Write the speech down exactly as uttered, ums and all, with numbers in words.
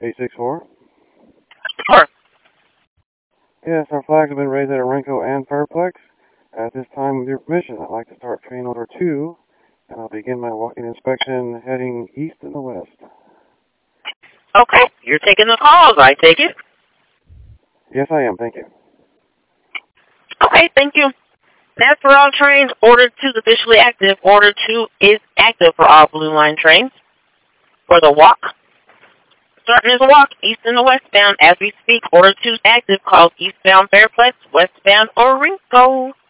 eight six four? Sure. Yes, our flags have been raised at Orenco and Fairplex. At this time, with your permission, I'd like to start train order two, and I'll begin my walking inspection heading east and the west. Okay, you're taking the calls, I take it? Yes, I am. Thank you. Okay, thank you. That's for all trains. Order two is officially active. Order two is active for all Blue Line trains. For the walk, starting is a walk, east and the westbound. As we speak, order two is active. Calls eastbound Fairplex, westbound Orenco.